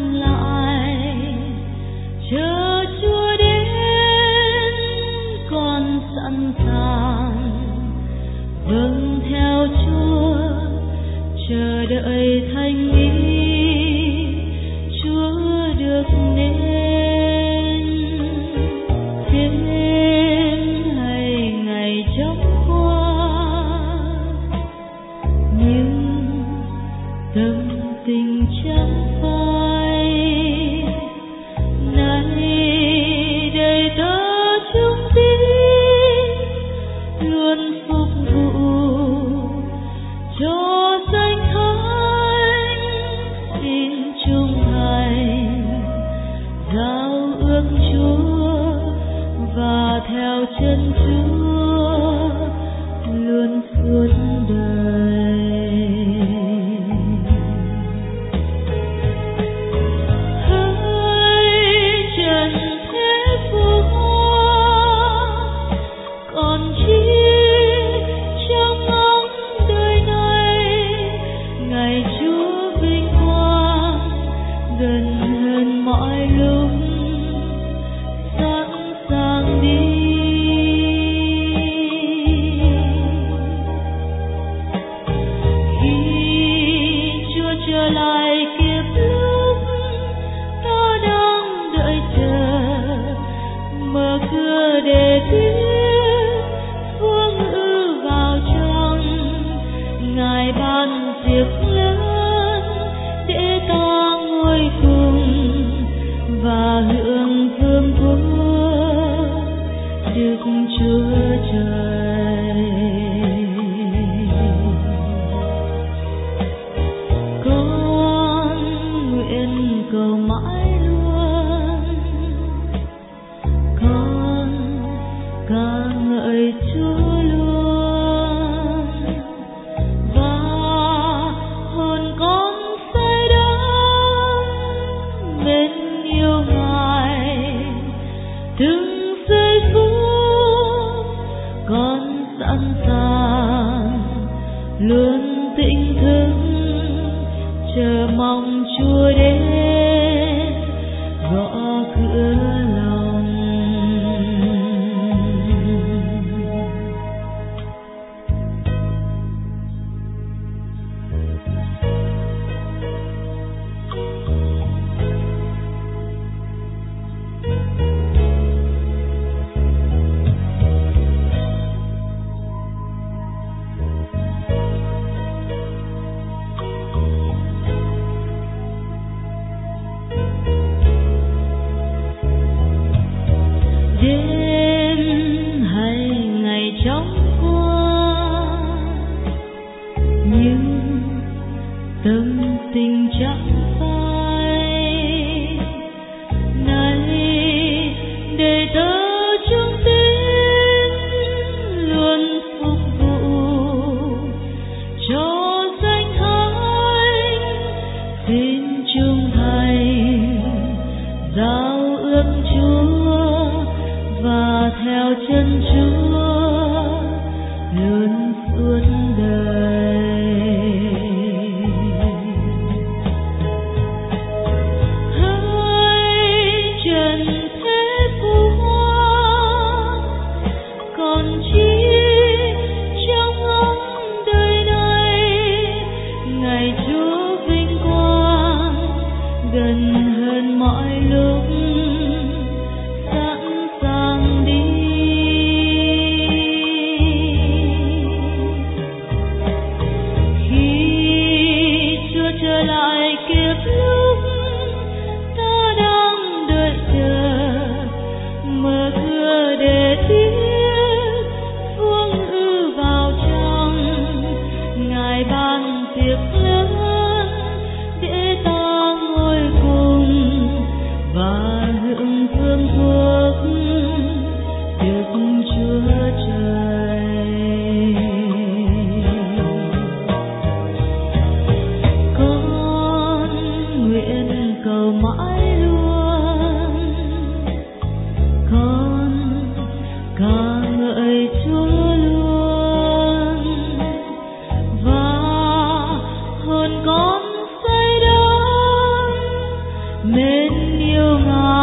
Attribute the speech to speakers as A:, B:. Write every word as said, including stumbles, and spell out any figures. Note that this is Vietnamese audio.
A: lại chờ Chúa đến, con sẵn sàng vâng theo Chúa, chờ đợi thanh ý Chúa được nên. Đêm hay ngày chóng qua, nhưng tâm tình chẳng phai. Này đời tớ chung tín luôn phục vụ cho danh thánh, xin trung thành giao ước Chúa và theo chân Chúa luôn suốt đời. Hỡi trần thế phù hoa, còn chi trong ngóng đời này, ngày Chúa vinh quang gần hơn mọi lúc, sẵn sàng đi. Khi Chúa trở lại kịp lúc, ta đang đợi chờ, mở cửa để biết phương ư vào trong. Ngài ban việc lớn để ta ngồi cùng và hưởng vương quốc Đức Chúa Trời. Con nguyện cầu mãi luôn, con ca ngợi Chúa luôn, và hồn con say đắm mến yêu Ngài. Từng giây phút con sẵn sàng luôn tỉnh thức, chờ mong Chúa đến gõ cửa lòng. Đêm hay ngày chóng qua, nhưng tâm tình chẳng phai. Này để tớ chung tín luôn phục vụ cho danh thánh, xin trung thành giao ước Chúa và theo chân Chúa luôn suốt đời. Hỡi trần thế phù hoa, còn chi trong ngóng đời này, ngày Chúa vinh quang gần hơn mọi lúc, sẵn sàng đi. Khi Chúa trở lại kịp lúc, ta đang đợi chờ, mở cửa để biết phương ư vào trong. Ngài ban tiệc lớn để ta ngồi cùng và mến yêu ngài